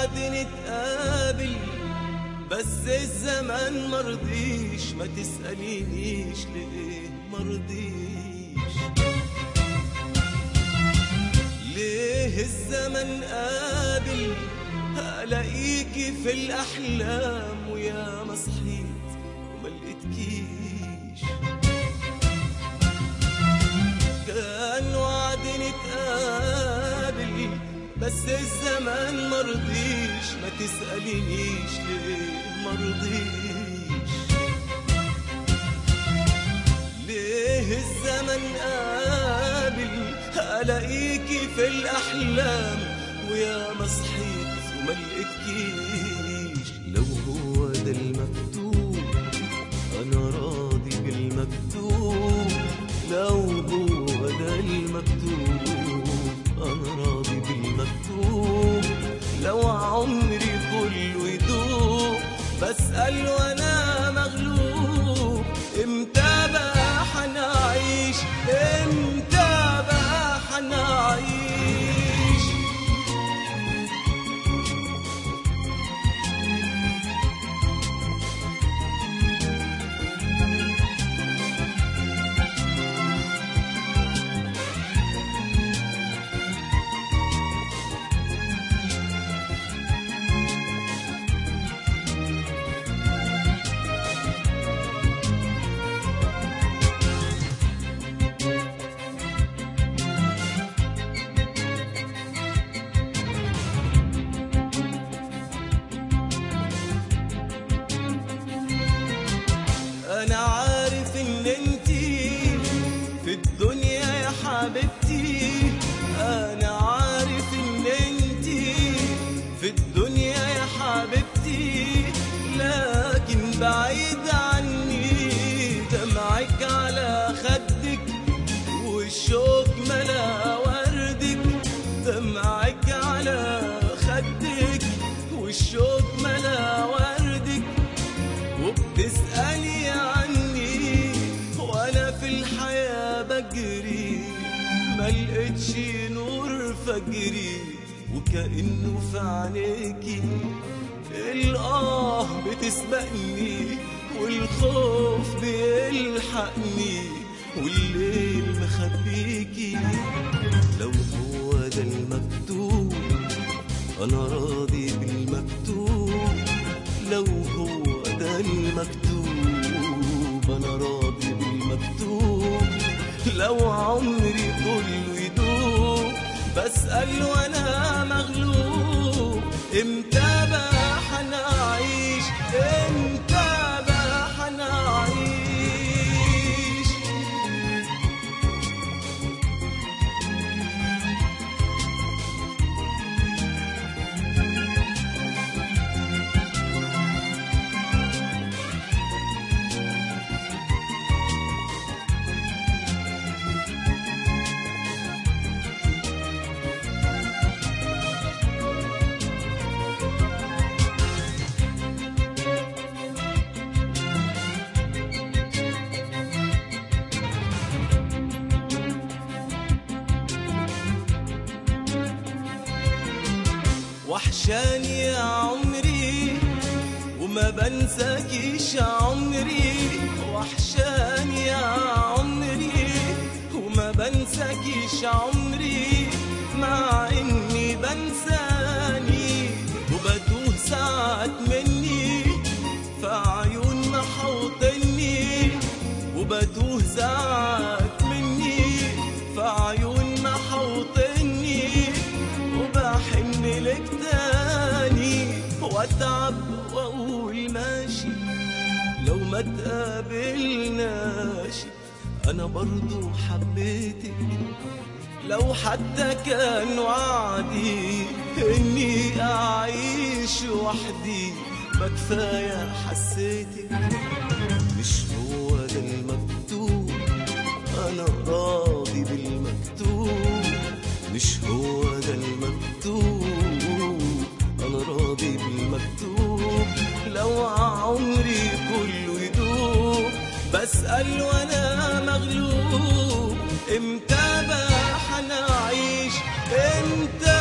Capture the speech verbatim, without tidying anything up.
وعد نتقابل بس الزمان مرضيش، ما تسألينيش ليه مرضيش. ليه الزمن قابل ألاقيكي في الأحلام ويا ما صحيت وما لقيتكيش. كان وعد نتقابل بس الزمان مرضيش، ما تسألينيش ليه مرضيش. ليه الزمن قابل ألاقيكي في الأحلام ويا ما صحيت وما لقيتكيش. لو هو ده المكتوب أنا راضي بالمكتوب، لو هو ده المكتوب أنا راضي بالمكتوب. لو عمري كله يدوب بسأل وأنا مغلوب، إمتى بقى حنعيش، إمتى بقى حنعيش. أنا عارف إن انتي في الدنيا يا حبيبتي، أنا عارف إن انتي في الدنيا يا حبيبتي، لكن بعيد عني دمعك على خدك والشوق ملا وردك. دمعك على خدك والشوق ملا وردك، وبتسألي عني وانا في الحياة بجري، ملقتش نور فجري، وكأنه في عينيكي الآه بتسبقني والخوف بيلحقني والليل مخبيكي. لو هو ده المكتوب أنا راضي بالمكتوب، لو هو ده المكتوب أنا راضي بالمكتوب. لو عمري كله يدوب بسأل وأنا مغلوب، إمتى بقى حنعيش، إمتى بقى حنعيش. وحشاني يا عمري وما بنساكيش عمري، وحشاني يا عمري وما بنساكيش عمري، مع اني بنساني وبتوه ساعات مني في عيون محوطني، وبتوه ساعات مني في عيون محوطني، وبحن لك تاني واتعب واقول ماشي. لو ما تقابلناش انا برضو حبيتك، لو حتى كان وعدي اني اعيش وحدي ما كفايه حسيتك. مش هو ده المكتوب انا راضي بالمكتوب، مش هو ده المكتوب انا راضي بالمكتوب. لو عمري كله يدوب بسأل وانا مغلوب، امتى بقى حنعيش، امتى